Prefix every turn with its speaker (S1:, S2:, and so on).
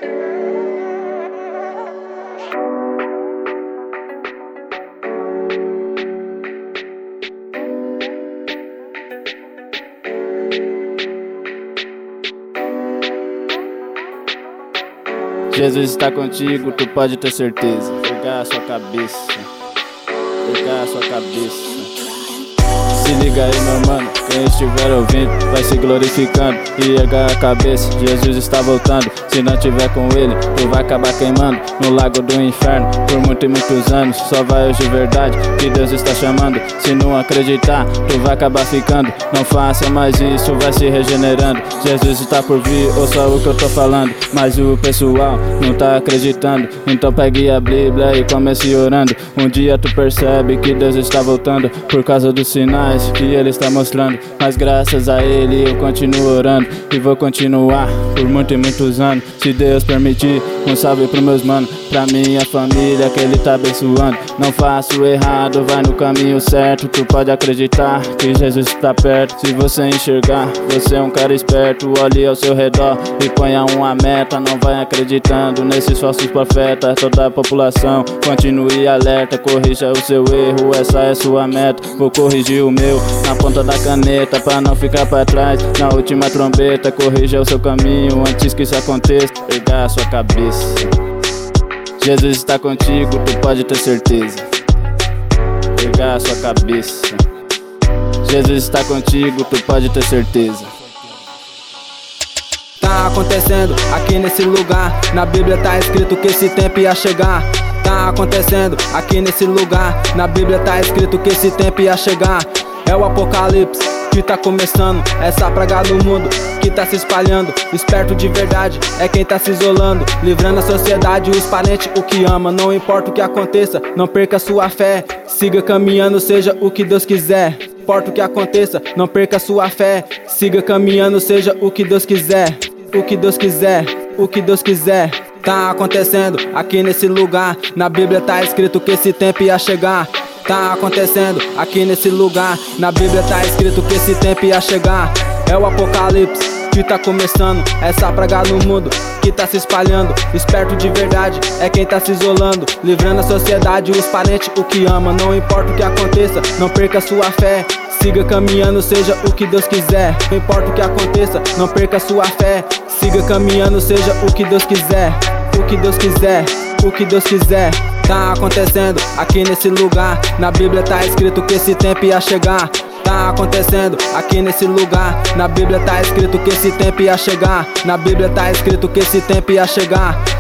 S1: Jesus está contigo, tu pode ter certeza. Pegar a sua cabeça, pegar a sua cabeça. Se liga aí, meu mano, quem estiver ouvindo vai se glorificando e erga a cabeça. Jesus está voltando, se não tiver com ele, tu vai acabar queimando no lago do inferno por muitos e muitos anos. Só vai hoje verdade que Deus está chamando. Se não acreditar, tu vai acabar ficando. Não faça mais isso, vai se regenerando. Jesus está por vir, ouça o que eu tô falando, mas o pessoal não tá acreditando. Então pegue a Bíblia e comece orando. Um dia tu percebe que Deus está voltando por causa dos sinais que ele está mostrando. Mas graças a ele eu continuo orando e vou continuar por muitos e muitos anos. Se Deus permitir, um salve pros meus manos, pra minha família que ele tá abençoando. Não faço errado, vai no caminho certo. Tu pode acreditar que Jesus está perto. Se você enxergar, você é um cara esperto. Olhe ao seu redor e ponha uma meta. Não vai acreditando nesses falsos profetas. Toda a população continue alerta. Corrija o seu erro, essa é sua meta. Vou corrigir o meu na ponta da caneta, pra não ficar pra trás na última trombeta. Corrija o seu caminho antes que isso aconteça. Pegar a sua cabeça. Jesus está contigo, tu pode ter certeza. Pegar a sua cabeça. Jesus está contigo, tu pode ter certeza.
S2: Tá acontecendo aqui nesse lugar, na Bíblia tá escrito que esse tempo ia chegar. Tá acontecendo aqui nesse lugar, na Bíblia tá escrito que esse tempo ia chegar. É o apocalipse que tá começando, essa praga do mundo que tá se espalhando. Esperto de verdade é quem tá se isolando, livrando a sociedade e os parentes, o que ama. Não importa o que aconteça, não perca sua fé. Siga caminhando, seja o que Deus quiser. Não importa o que aconteça, não perca sua fé. Siga caminhando, seja o que Deus quiser. O que Deus quiser, o que Deus quiser. Tá acontecendo aqui nesse lugar, na Bíblia tá escrito que esse tempo ia chegar. Tá acontecendo aqui nesse lugar, na Bíblia tá escrito que esse tempo ia chegar. É o apocalipse que tá começando, essa praga no mundo que tá se espalhando. Esperto de verdade é quem tá se isolando, livrando a sociedade e os parentes, o que ama. Não importa o que aconteça, não perca sua fé. Siga caminhando, seja o que Deus quiser. Não importa o que aconteça, não perca sua fé. Siga caminhando, seja o que Deus quiser. O que Deus quiser, o que Deus quiser. Tá acontecendo aqui nesse lugar, na Bíblia tá escrito que esse tempo ia chegar. Tá acontecendo aqui nesse lugar, na Bíblia tá escrito que esse tempo ia chegar. Na Bíblia tá escrito que esse tempo ia chegar.